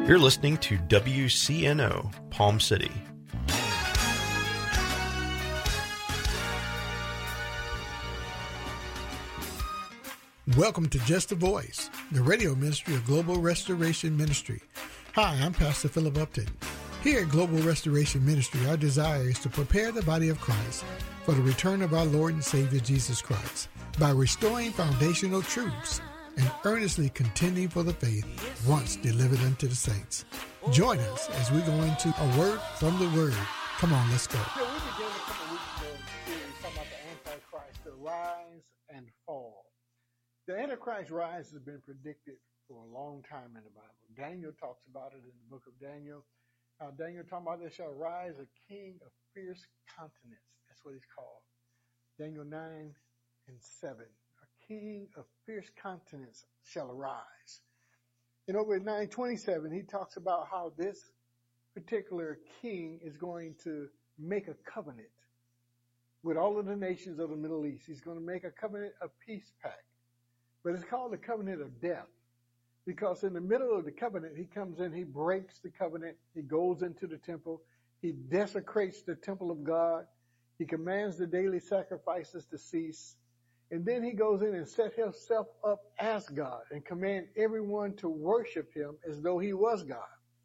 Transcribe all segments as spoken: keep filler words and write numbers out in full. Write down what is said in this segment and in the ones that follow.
You're listening to W C N O, Palm City. Welcome to Just a Voice, the radio ministry of Global Restoration Ministry. Hi, I'm Pastor Philip Upton. Here at Global Restoration Ministry, our desire is to prepare the body of Christ for the return of our Lord and Savior Jesus Christ by restoring foundational truths and earnestly contending for the faith once delivered unto the saints. Join us as we go into a word from the Word. Come on, let's go. Yeah, we began a couple of weeks ago a series talking about the Antichrist, the rise and fall. The Antichrist rise has been predicted for a long time in the Bible. Daniel talks about it in the book of Daniel. Uh, Daniel talking about there shall rise a king of fierce countenance. That's what he's called. Daniel nine and seven. King of fierce countenance shall arise. And over in nine twenty-seven, he talks about how this particular king is going to make a covenant with all of the nations of the Middle East. He's going to make a covenant, a peace pact. But it's called the covenant of death because in the middle of the covenant, he comes in, he breaks the covenant, he goes into the temple, he desecrates the temple of God, he commands the daily sacrifices to cease. And then he goes in and set himself up as God and command everyone to worship him as though he was God.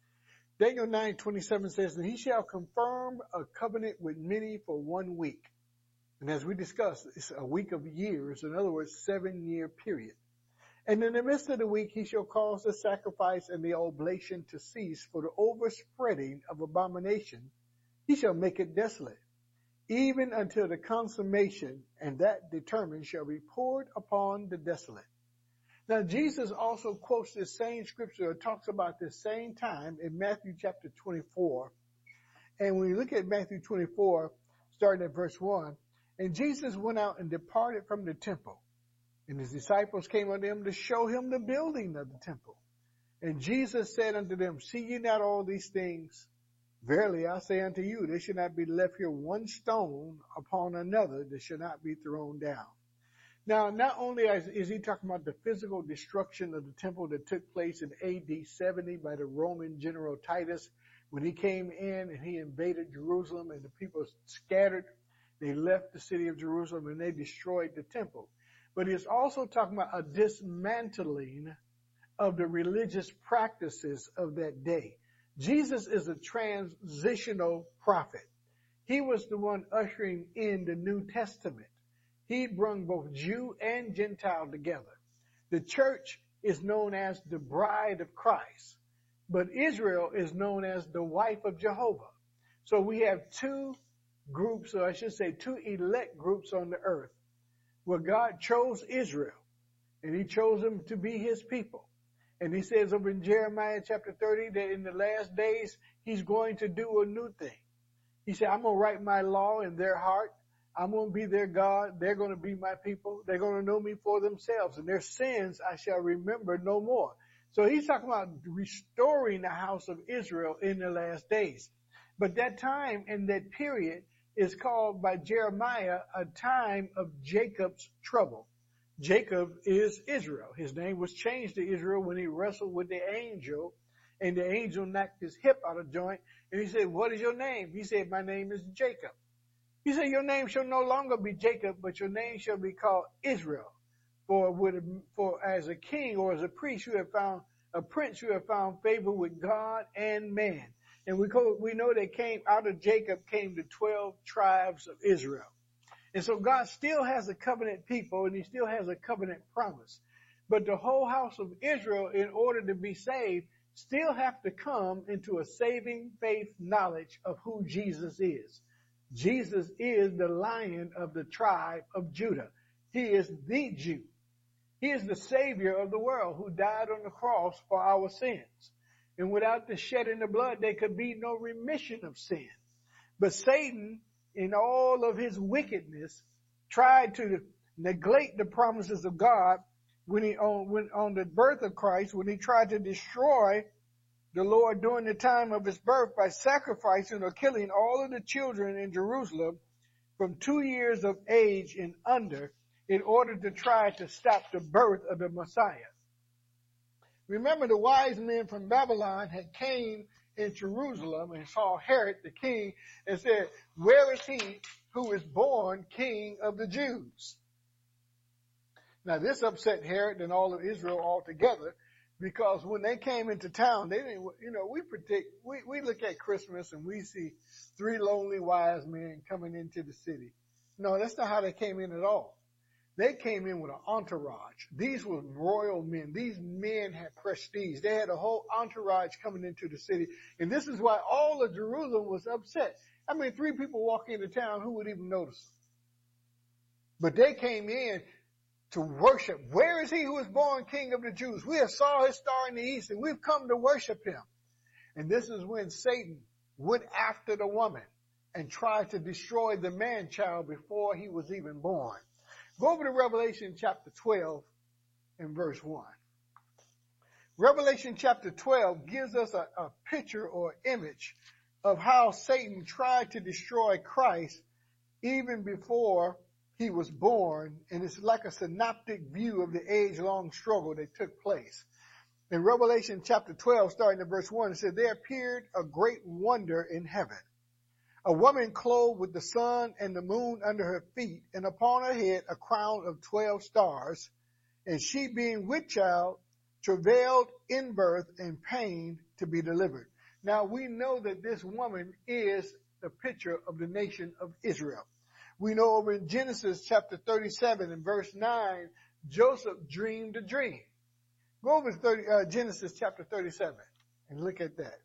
Daniel nine twenty-seven says, and he shall confirm a covenant with many for one week. And as we discussed, it's a week of years. In other words, seven year period. And in the midst of the week, he shall cause the sacrifice and the oblation to cease for the overspreading of abomination. He shall make it desolate, even until the consummation, and that determined shall be poured upon the desolate. Now, Jesus also quotes this same scripture or talks about this same time in Matthew chapter twenty-four. And when you look at Matthew twenty-four, starting at verse one, and Jesus went out and departed from the temple, and his disciples came unto him to show him the building of the temple. And Jesus said unto them, see ye not all these things? Verily I say unto you, there shall not be left here one stone upon another that shall not be thrown down. Now, not only is he talking about the physical destruction of the temple that took place in A D seventy by the Roman general Titus, when he came in and he invaded Jerusalem and the people scattered, they left the city of Jerusalem and they destroyed the temple. But he's also talking about a dismantling of the religious practices of that day. Jesus is a transitional prophet. He was the one ushering in the New Testament. He brought both Jew and Gentile together. The church is known as the bride of Christ, but Israel is known as the wife of Jehovah. So we have two groups, or I should say two elect groups on the earth, where God chose Israel, and he chose them to be his people. And he says over in Jeremiah chapter thirty that in the last days, he's going to do a new thing. He said, I'm going to write my law in their heart. I'm going to be their God. They're going to be my people. They're going to know me for themselves. And their sins I shall remember no more. So he's talking about restoring the house of Israel in the last days. But that time and that period is called by Jeremiah a time of Jacob's trouble. Jacob is Israel. His name was changed to Israel when he wrestled with the angel, and the angel knocked his hip out of joint, and he said, what is your name? He said, my name is Jacob. He said, your name shall no longer be Jacob, but your name shall be called Israel. For, with, for as a king or as a priest, you have found, a prince, you have found favor with God and man. And we, call, we know that came out of Jacob came the twelve tribes of Israel. And so God still has a covenant people and he still has a covenant promise. But the whole house of Israel, in order to be saved, still have to come into a saving faith knowledge of who Jesus is. Jesus is the Lion of the tribe of Judah. He is the Jew. He is the Savior of the world who died on the cross for our sins. And without the shedding of blood, there could be no remission of sin. But Satan, in all of his wickedness, tried to neglect the promises of God when he on, when, on the birth of Christ, when he tried to destroy the Lord during the time of his birth by sacrificing or killing all of the children in Jerusalem from two years of age and under in order to try to stop the birth of the Messiah. Remember, the wise men from Babylon had came in Jerusalem and saw Herod the king and said, where is he who is born king of the Jews? Now this upset Herod and all of Israel altogether, because when they came into town, they didn't, you know, we predict, we, we look at Christmas and we see three lonely wise men coming into the city. No, that's not how they came in at all. They came in with an entourage. These were royal men. These men had prestige. They had a whole entourage coming into the city. And this is why all of Jerusalem was upset. I mean, three people walk into town, who would even notice them? But they came in to worship. Where is he who is born king of the Jews? We have saw his star in the east and we've come to worship him. And this is when Satan went after the woman and tried to destroy the man-child before he was even born. Go over to Revelation chapter twelve and verse one. Revelation chapter twelve gives us a, a picture or image of how Satan tried to destroy Christ even before he was born, and it's like a synoptic view of the age-long struggle that took place. In Revelation chapter twelve, starting at verse one, it said, there appeared a great wonder in heaven. A woman clothed with the sun and the moon under her feet, and upon her head a crown of twelve stars. And she, being with child, travailed in birth and pain to be delivered. Now we know that this woman is the picture of the nation of Israel. We know over in Genesis chapter thirty-seven and verse nine, Joseph dreamed a dream. Go over to thirty, uh, Genesis chapter thirty-seven and look at that.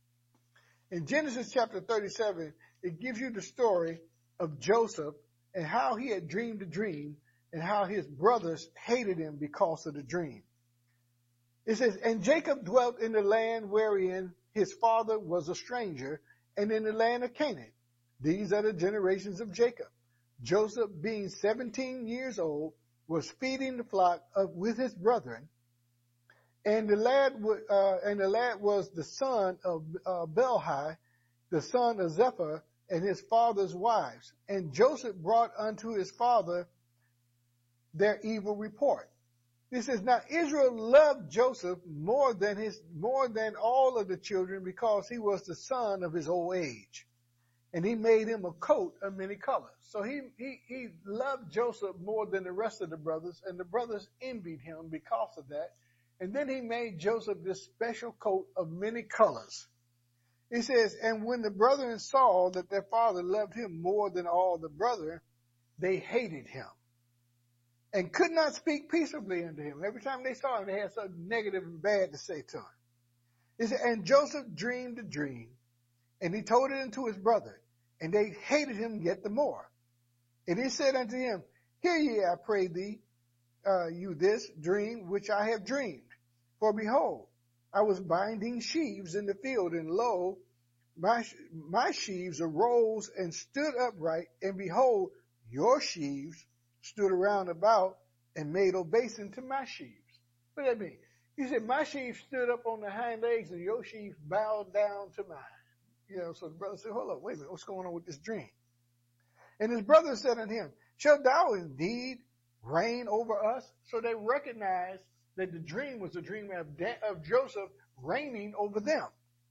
In Genesis chapter thirty-seven, it gives you the story of Joseph and how he had dreamed a dream and how his brothers hated him because of the dream. It says, and Jacob dwelt in the land wherein his father was a stranger, and in the land of Canaan. These are the generations of Jacob. Joseph, being seventeen years old, was feeding the flock of, with his brethren, and the lad, uh, and the lad was the son of uh, Bilhah, the son of Zephyr, and his father's wives. And Joseph brought unto his father their evil report. This says, now Israel loved Joseph more than his, more than all of the children, because he was the son of his old age. And he made him a coat of many colors. So he, he, he loved Joseph more than the rest of the brothers, and the brothers envied him because of that. And then he made Joseph this special coat of many colors. He says, and when the brethren saw that their father loved him more than all the brethren, they hated him and could not speak peaceably unto him. Every time they saw him, they had something negative and bad to say to him. He said, and Joseph dreamed a dream, and he told it unto his brethren, and they hated him yet the more. And he said unto him, hear ye, I pray thee, uh, you this dream which I have dreamed. For behold, I was binding sheaves in the field, and lo, my, my sheaves arose and stood upright, and behold, your sheaves stood around about and made obeisance to my sheaves. What does that mean? He said, my sheaves stood up on the hind legs, and your sheaves bowed down to mine. You know, so the brother said, hold up, wait a minute, what's going on with this dream? And his brother said unto him, shalt thou indeed reign over us? So they recognized that the dream was a dream of, of Joseph reigning over them.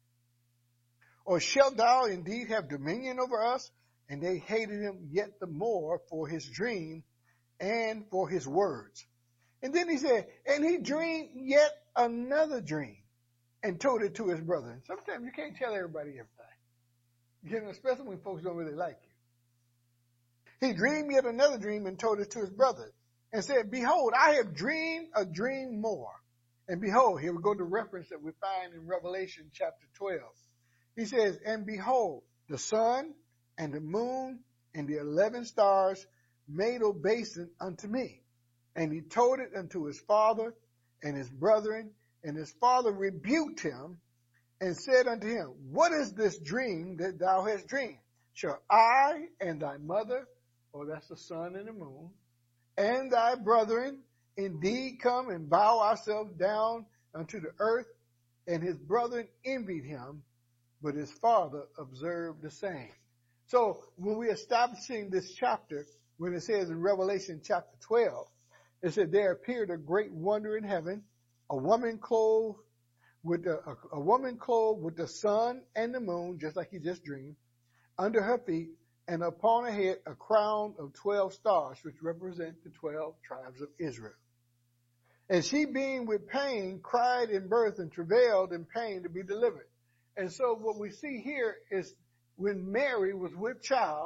Or shalt thou indeed have dominion over us? And they hated him yet the more for his dream and for his words. And then he said, and he dreamed yet another dream and told it to his brethren. Sometimes you can't tell everybody everything. You know, especially when folks don't really like you. He dreamed yet another dream and told it to his brethren and said, behold, I have dreamed a dream more. And behold, here we go to reference that we find in Revelation chapter twelve. He says, and behold, the sun and the moon and the eleven stars made obeisance unto me. And he told it unto his father and his brethren, and his father rebuked him and said unto him, what is this dream that thou hast dreamed? Shall I and thy mother, or that's the sun and the moon, and thy brethren indeed come and bow ourselves down unto the earth? And his brethren envied him, but his father observed the same. So when we're establishing this chapter, when it says in Revelation chapter twelve, it said there appeared a great wonder in heaven, a woman clothed with the, a, a woman clothed with the sun and the moon, just like he just dreamed, under her feet, and upon her head a crown of twelve stars, which represent the twelve tribes of Israel. And she, being with pain, cried in birth and travailed in pain to be delivered. And so what we see here is when Mary was with child,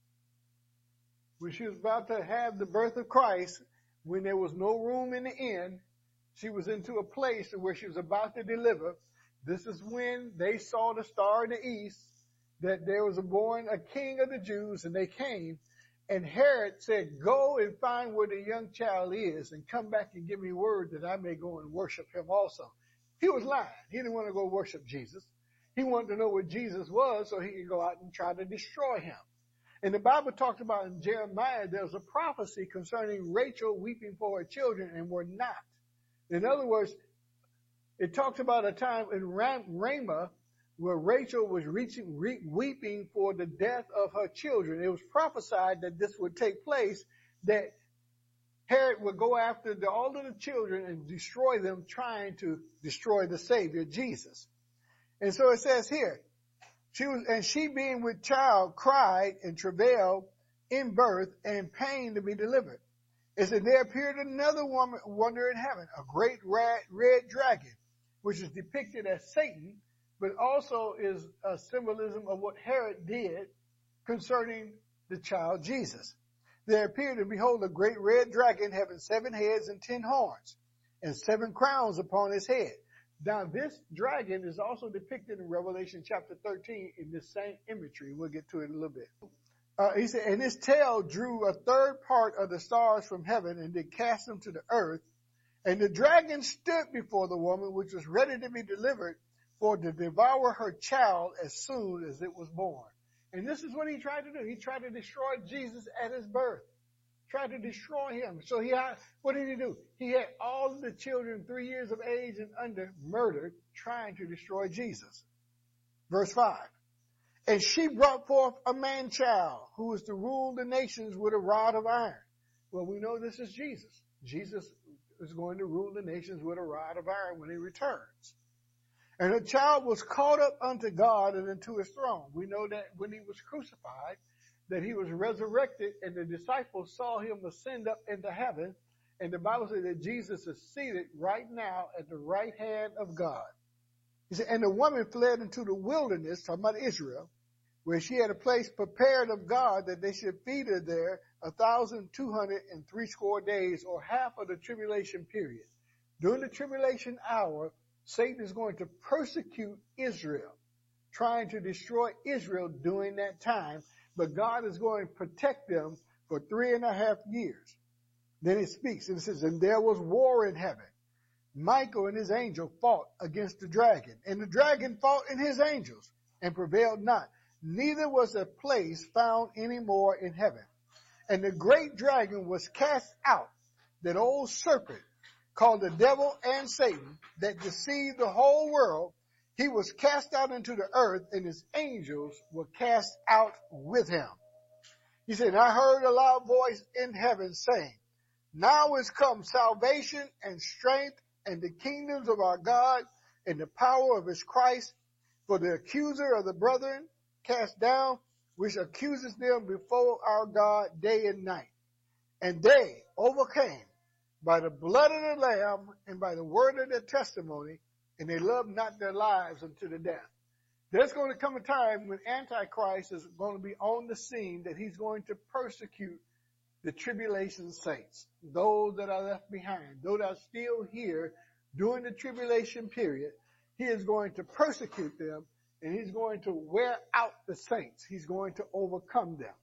when she was about to have the birth of Christ, when there was no room in the inn, she was into a place where she was about to deliver. This is when they saw the star in the east, that there was a born a king of the Jews, and they came. And Herod said, go and find where the young child is and come back and give me word that I may go and worship him also. He was lying. He didn't want to go worship Jesus. He wanted to know where Jesus was so he could go out and try to destroy him. And the Bible talks about in Jeremiah, there's a prophecy concerning Rachel weeping for her children and were not. In other words, it talks about a time in Ram- Ramah where Rachel was reaching, re- weeping for the death of her children. It was prophesied that this would take place, that Herod would go after the, all of the children and destroy them, trying to destroy the Savior, Jesus. And so it says here, she was, and she being with child cried and travailed in birth and pain to be delivered. It said there appeared another woman, wonder in heaven, a great red, red dragon, which is depicted as Satan, but also is a symbolism of what Herod did concerning the child Jesus. There appeared, and behold, a great red dragon having seven heads and ten horns, and seven crowns upon his head. Now, this dragon is also depicted in Revelation chapter thirteen in this same imagery. We'll get to it in a little bit. Uh, he said, and his tail drew a third part of the stars from heaven and did cast them to the earth. And the dragon stood before the woman, which was ready to be delivered, for to devour her child as soon as it was born. And this is what he tried to do. He tried to destroy Jesus at his birth. Tried to destroy him. So he had, what did he do? He had all of the children three years of age and under murdered, trying to destroy Jesus. Verse five. And she brought forth a man-child who was to rule the nations with a rod of iron. Well, we know this is Jesus. Jesus is going to rule the nations with a rod of iron when he returns. And the child was caught up unto God and unto his throne. We know that when he was crucified, that he was resurrected, and the disciples saw him ascend up into heaven. And the Bible says that Jesus is seated right now at the right hand of God. He said, and the woman fled into the wilderness, talking about Israel, where she had a place prepared of God that they should feed her there a thousand two hundred and three score days, or half of the tribulation period. During the tribulation hour, Satan is going to persecute Israel, trying to destroy Israel during that time, but God is going to protect them for three and a half years. Then it speaks, and it says, and there was war in heaven. Michael and his angel fought against the dragon, and the dragon fought in his angels, and prevailed not. Neither was a place found any more in heaven. And the great dragon was cast out, that old serpent, called the devil and Satan, that deceived the whole world. He was cast out into the earth, and his angels were cast out with him. He said, I heard a loud voice in heaven saying, now is come salvation and strength and the kingdoms of our God and the power of his Christ. For the accuser of the brethren cast down, which accuses them before our God day and night. And they overcame by the blood of the Lamb and by the word of their testimony, and they loved not their lives unto the death. There's going to come a time when Antichrist is going to be on the scene, that he's going to persecute the tribulation saints, those that are left behind, those that are still here during the tribulation period. He is going to persecute them, and he's going to wear out the saints. He's going to overcome them.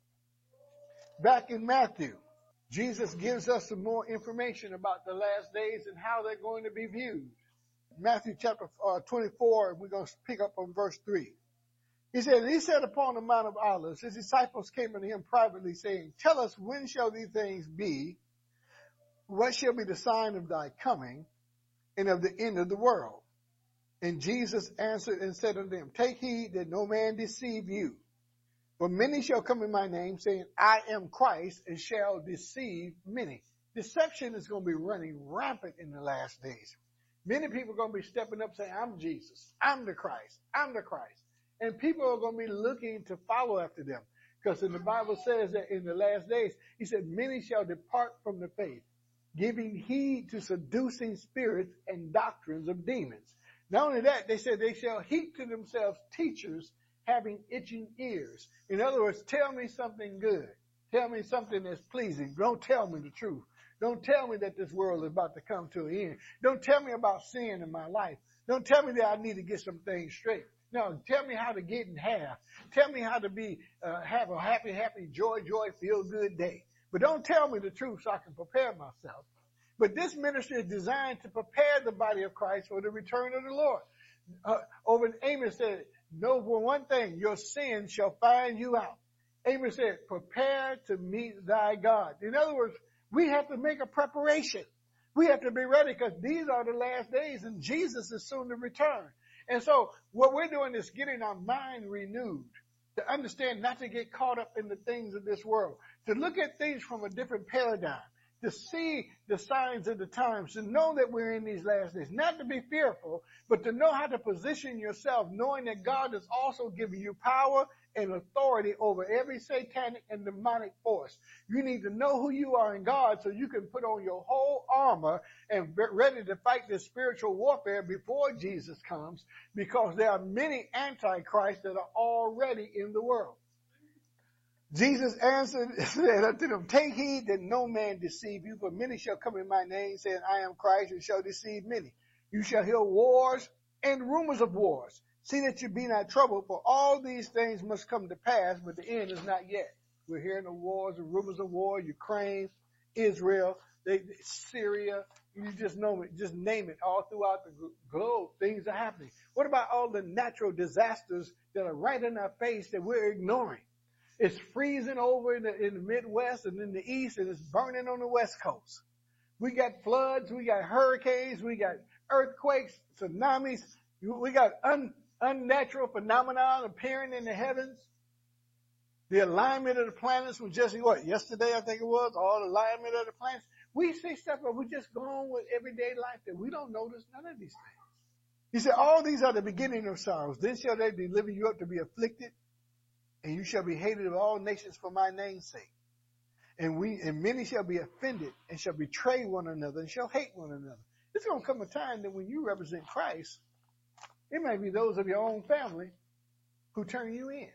Back in Matthew, Jesus gives us some more information about the last days and how they're going to be viewed. Matthew chapter uh, twenty-four, we're going to pick up on verse three. He said, he said upon the Mount of Olives, his disciples came unto him privately, saying, tell us, when shall these things be? What shall be the sign of thy coming and of the end of the world? And Jesus answered and said unto them, take heed that no man deceive you. For many shall come in my name, saying, I am Christ, and shall deceive many. Deception is going to be running rampant in the last days. Many people are going to be stepping up saying, I'm Jesus. I'm the Christ. I'm the Christ. And people are going to be looking to follow after them. Because in the Bible says that in the last days, he said, many shall depart from the faith, giving heed to seducing spirits and doctrines of demons. Not only that, they said they shall heap to themselves teachers having itching ears. In other words, tell me something good. Tell me something that's pleasing. Don't tell me the truth. Don't tell me that this world is about to come to an end. Don't tell me about sin in my life. Don't tell me that I need to get some things straight. No, tell me how to get in half. Tell me how to be, uh, have a happy, happy, joy, joy, feel good day. But don't tell me the truth so I can prepare myself. But this ministry is designed to prepare the body of Christ for the return of the Lord. Uh, over in Amos said, know for one thing, your sin shall find you out. Amos said, prepare to meet thy God. In other words, we have to make a preparation. We have to be ready because these are the last days and Jesus is soon to return. And so what we're doing is getting our mind renewed to understand not to get caught up in the things of this world, to look at things from a different paradigm, to see the signs of the times, to know that we're in these last days, not to be fearful, but to know how to position yourself, knowing that God is also giving you power and authority over every satanic and demonic force. You need to know who you are in God so you can put on your whole armor and be ready to fight this spiritual warfare before Jesus comes, because there are many antichrists that are already in the world. Jesus answered and said unto them, take heed that no man deceive you, for many shall come in my name, saying, I am Christ, and shall deceive many. You shall hear wars and rumors of wars. See that you be not troubled, for all these things must come to pass, but the end is not yet. We're hearing of wars and rumors of war, Ukraine, Israel, they, Syria, you just know it, just name it, all throughout the globe, things are happening. What about all the natural disasters that are right in our face that we're ignoring? It's freezing over in the, in the Midwest and in the East, and it's burning on the West Coast. We got floods, we got hurricanes, we got earthquakes, tsunamis, we got un, unnatural phenomena appearing in the heavens. The alignment of the planets was just, what, yesterday I think it was, all the alignment of the planets. We see stuff, but we just go on with everyday life that we don't notice none of these things. He said, all these are the beginning of sorrows. Then shall they deliver you up to be afflicted, and you shall be hated of all nations for my name's sake. And we, and many shall be offended and shall betray one another and shall hate one another. It's going to come a time that when you represent Christ, it may be those of your own family who turn you in,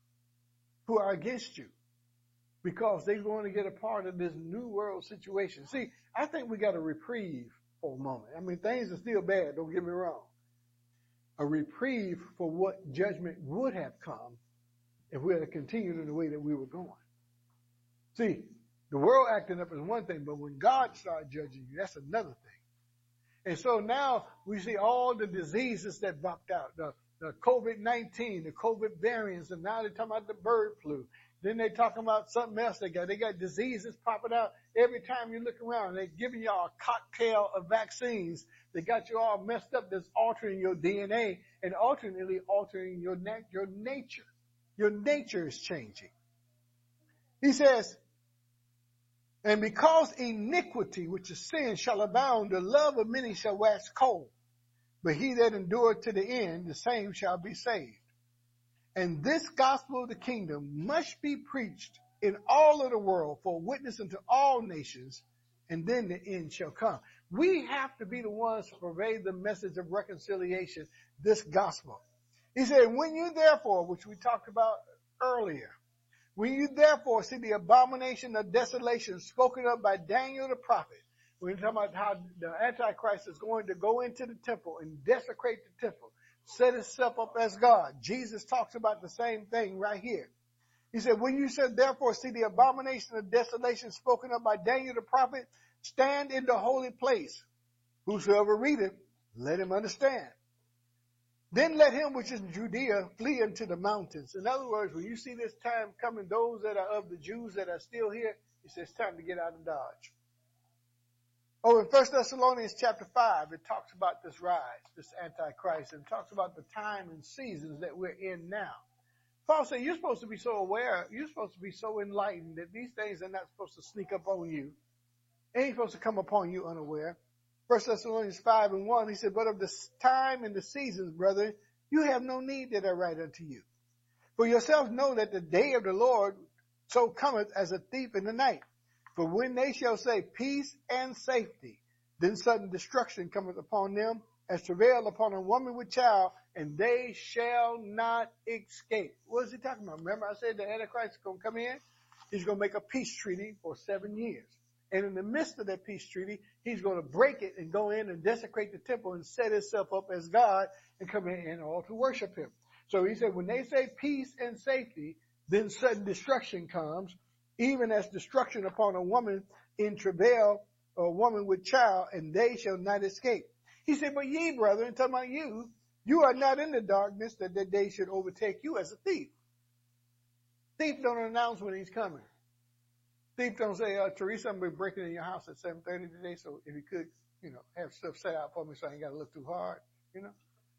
who are against you, because they're going to get a part of this new world situation. See, I think we got a reprieve for a moment. I mean, things are still bad, don't get me wrong. A reprieve for what judgment would have come if we had continued in the way that we were going. See, the world acting up is one thing, but when God starts judging you, that's another thing. And so now we see all the diseases that bucked out, the, the COVID nineteen, the COVID variants, and now they're talking about the bird flu. Then they're talking about something else they got. They got diseases popping out every time you look around. They're giving y'all a cocktail of vaccines. They got you all messed up that's altering your D N A and alternately altering your, na- your nature. Your nature is changing. He says, and because iniquity, which is sin, shall abound, the love of many shall wax cold. But he that endureth to the end, the same shall be saved. And this gospel of the kingdom must be preached in all of the world for a witness unto all nations, and then the end shall come. We have to be the ones to pervade the message of reconciliation, this gospel. He said, when you therefore, which we talked about earlier, when you therefore see the abomination of desolation spoken of by Daniel the prophet, we're talking about how the Antichrist is going to go into the temple and desecrate the temple, set itself up as God. Jesus talks about the same thing right here. He said, when you said therefore see the abomination of desolation spoken of by Daniel the prophet, stand in the holy place. Whosoever readeth, let him understand. Then let him which is in Judea flee into the mountains. In other words, when you see this time coming, those that are of the Jews that are still here, he says it's time to get out of Dodge. Oh, in First Thessalonians chapter five, it talks about this rise, this Antichrist, and talks about the time and seasons that we're in now. Paul said, you're supposed to be so aware, you're supposed to be so enlightened that these things are not supposed to sneak up on you. They ain't supposed to come upon you unaware. First Thessalonians five and one, he said, but of the time and the seasons, brethren, you have no need that I write unto you. For yourselves know that the day of the Lord so cometh as a thief in the night. For when they shall say peace and safety, then sudden destruction cometh upon them as travail upon a woman with child, and they shall not escape. What is he talking about? Remember I said the Antichrist is going to come in? He's going to make a peace treaty for seven years. And in the midst of that peace treaty, he's going to break it and go in and desecrate the temple and set himself up as God and come in and all to worship him. So he said, when they say peace and safety, then sudden destruction comes, even as destruction upon a woman in travail, or a woman with child, and they shall not escape. He said, but ye, brethren, talking about you, you are not in the darkness that that day should overtake you as a thief. Thief don't announce when he's coming. Thief don't say, uh, Teresa, I'm going to be breaking in your house at seven thirty today, so if you could, you know, have stuff set out for me so I ain't got to look too hard, you know.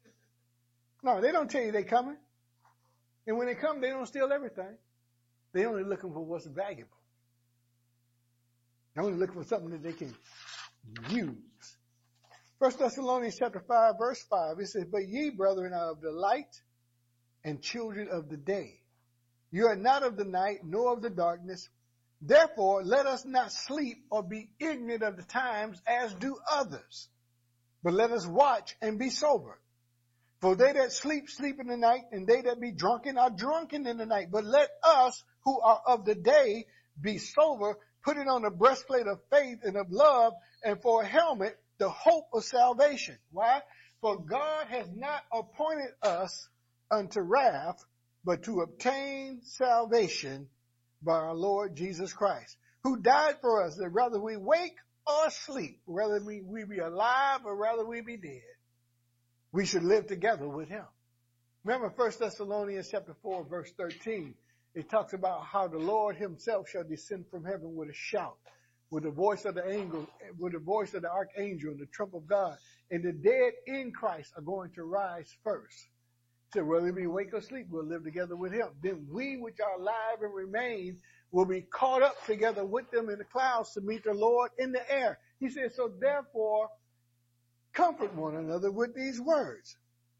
No, they don't tell you they coming. And when they come, they don't steal everything. They only looking for what's valuable. They're only looking for something that they can use. First Thessalonians chapter five, verse five, it says, but ye, brethren, are of the light and children of the day. You are not of the night, nor of the darkness. Therefore, let us not sleep or be ignorant of the times as do others. But let us watch and be sober. For they that sleep, sleep in the night, and they that be drunken are drunken in the night. But let us who are of the day be sober, putting on the breastplate of faith and of love, and for a helmet, the hope of salvation. Why? For God has not appointed us unto wrath, but to obtain salvation by our Lord Jesus Christ, who died for us, that whether we wake or sleep, whether we, we be alive or rather we be dead, we should live together with him. Remember First Thessalonians chapter four, verse thirteen. It talks about how the Lord himself shall descend from heaven with a shout, with the voice of the angel, with the voice of the archangel and the trump of God. And the dead in Christ are going to rise first. So whether we wake or sleep, we'll live together with him. Then we which are alive and remain will be caught up together with them in the clouds to meet the Lord in the air. He says, so therefore, comfort one another with these words,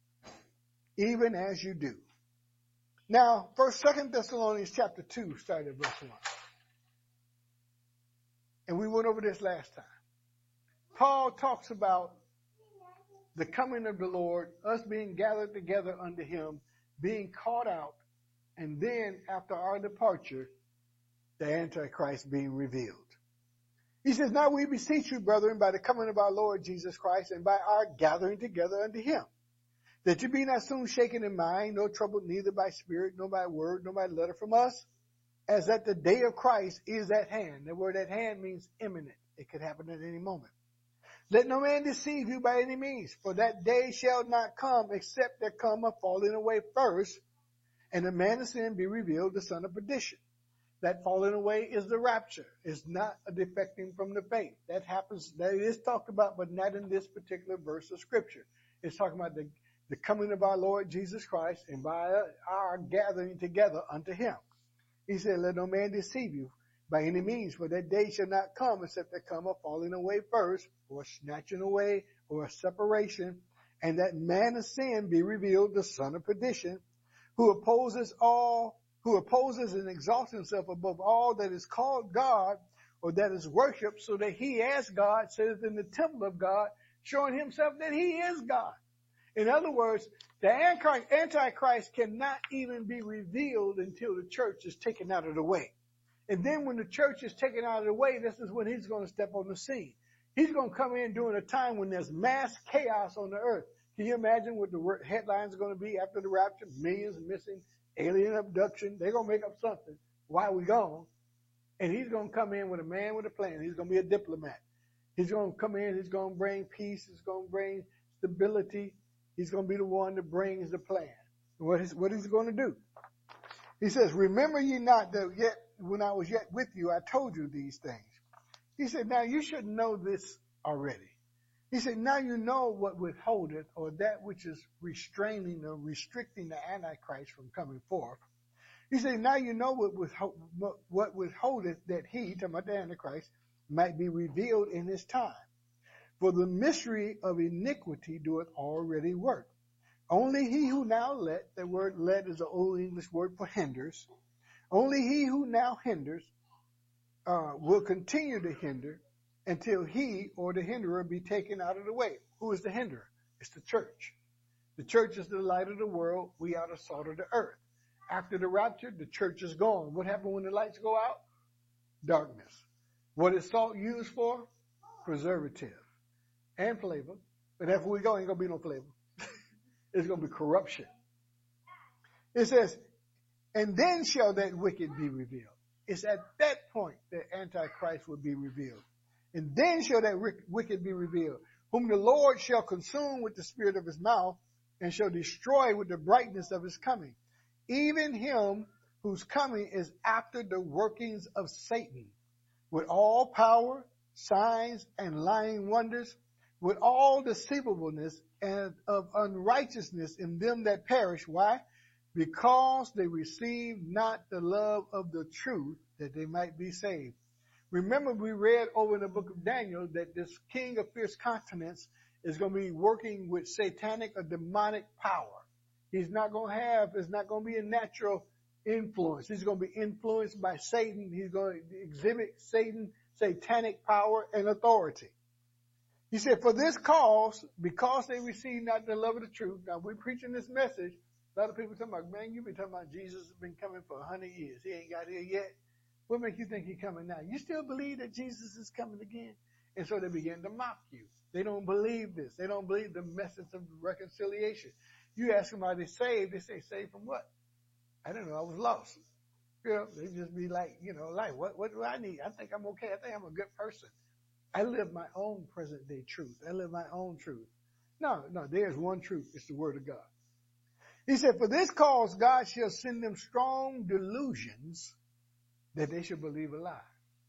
even as you do. Now, first, Second Thessalonians chapter two, started at verse one. And we went over this last time. Paul talks about the coming of the Lord, us being gathered together unto him, being caught out, and then after our departure, the Antichrist being revealed. He says, now we beseech you, brethren, by the coming of our Lord Jesus Christ, and by our gathering together unto him, that you be not soon shaken in mind, nor troubled neither by spirit, nor by word, nor by letter from us, as that the day of Christ is at hand. The word at hand means imminent. It could happen at any moment. Let no man deceive you by any means, for that day shall not come except there come a falling away first, and the man of sin be revealed, the son of perdition. That falling away is the rapture. It's not a defecting from the faith. That happens, that is talked about, but not in this particular verse of scripture. It's talking about the, the coming of our Lord Jesus Christ and by our gathering together unto him. He said, let no man deceive you by any means, for that day shall not come except there come a falling away first, or a snatching away, or a separation, and that man of sin be revealed, the son of perdition, who opposes all, who opposes and exalts himself above all that is called God, or that is worshipped, so that he as God sitteth in the temple of God, showing himself that he is God. In other words, the Antichrist cannot even be revealed until the church is taken out of the way. And then when the church is taken out of the way, this is when he's going to step on the scene. He's going to come in during a time when there's mass chaos on the earth. Can you imagine what the headlines are going to be after the rapture? Millions missing, alien abduction. They're going to make up something while we're gone. And he's going to come in with a man with a plan. He's going to be a diplomat. He's going to come in. He's going to bring peace. He's going to bring stability. He's going to be the one that brings the plan. What is, what is he going to do? He says, remember ye not that yet when I was yet with you, I told you these things. He said, now you should know this already. He said, now you know what withholdeth, or that which is restraining or restricting the Antichrist from coming forth. He said, now you know what, withhold, what withholdeth, that he, talking about the Antichrist, might be revealed in his time. For the mystery of iniquity doeth already work. Only he who now let, the word let is an old English word for hinders. Only he who now hinders uh, will continue to hinder until he or the hinderer be taken out of the way. Who is the hinderer? It's the church. The church is the light of the world. We are the salt of the earth. After the rapture, the church is gone. What happens when the lights go out? Darkness. What is salt used for? Preservative and flavor. But after we go, ain't going to be no flavor. It's going to be corruption. It says, and then shall that wicked be revealed. It's at that point that Antichrist will be revealed. And then shall that wicked be revealed, whom the Lord shall consume with the spirit of his mouth, and shall destroy with the brightness of his coming. Even him whose coming is after the workings of Satan, with all power, signs, and lying wonders, with all deceivableness and of unrighteousness in them that perish. Why? Because they receive not the love of the truth, that they might be saved. Remember, we read over in the book of Daniel that this king of fierce countenance is going to be working with satanic or demonic power. He's not going to have, it's not going to be a natural influence. He's going to be influenced by Satan. He's going to exhibit Satan, satanic power and authority. He said, for this cause, because they receive not the love of the truth. Now, we're preaching this message. A lot of people talking about, man, you've been talking about Jesus has been coming for a hundred years. He ain't got here yet. What makes you think he's coming now? You still believe that Jesus is coming again? And so they begin to mock you. They don't believe this. They don't believe the message of reconciliation. You ask them, are they saved? They say, saved from what? I don't know. I was lost. You know, they just be like, you know, like, what, what do I need? I think I'm okay. I think I'm a good person. I live my own present day truth. I live my own truth. No, no, there's one truth. It's the word of God. He said, for this cause God shall send them strong delusions that they should believe a lie.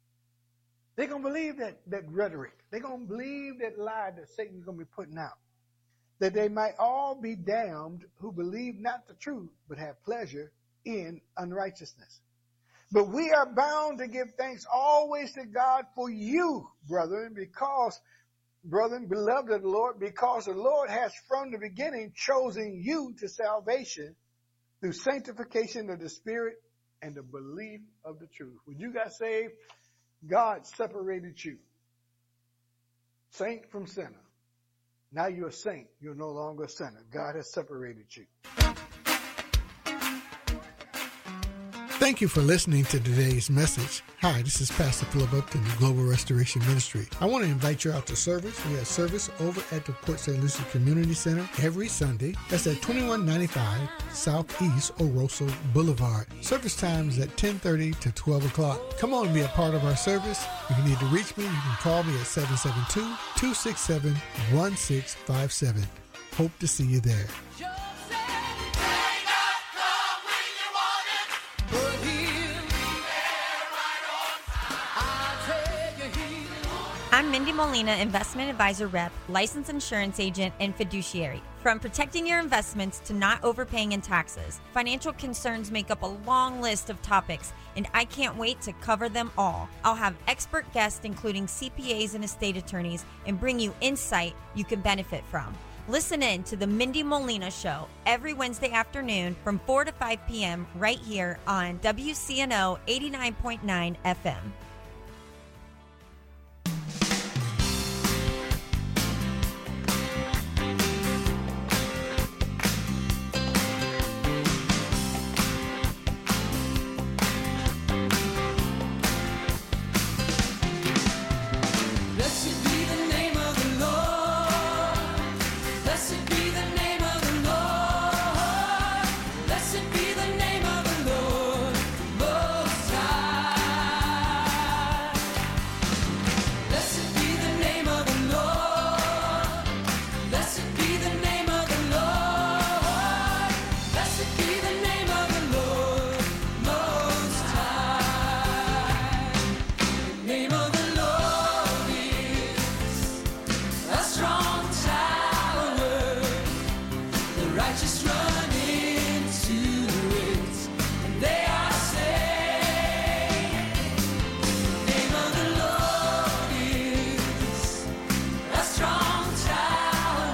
They're going to believe that, that rhetoric. They're going to believe that lie that Satan's going to be putting out. That they might all be damned who believe not the truth, but have pleasure in unrighteousness. But we are bound to give thanks always to God for you, brethren, because, brethren, beloved of the Lord, because the Lord has from the beginning chosen you to salvation through sanctification of the Spirit and the belief of the truth. When you got saved, God separated you. Saint from sinner. Now you're a saint. You're no longer a sinner. God has separated you. Thank you for listening to today's message. Hi, this is Pastor Philip Upton of Global Restoration Ministry. I want to invite you out to service. We have service over at the Port Saint Lucie Community Center every Sunday. That's at twenty-one ninety-five Southeast Oroso Boulevard. Service times at ten thirty to twelve o'clock. Come on and be a part of our service. If you need to reach me, you can call me at seven seven two, two six seven, one six five seven. Hope to see you there. I'm Mindy Molina, Investment Advisor Rep, Licensed Insurance Agent, and Fiduciary. From protecting your investments to not overpaying in taxes, financial concerns make up a long list of topics, and I can't wait to cover them all. I'll have expert guests, including C P As and estate attorneys, and bring you insight you can benefit from. Listen in to the Mindy Molina Show every Wednesday afternoon from four to five p.m. right here on W C N O eighty-nine point nine F M.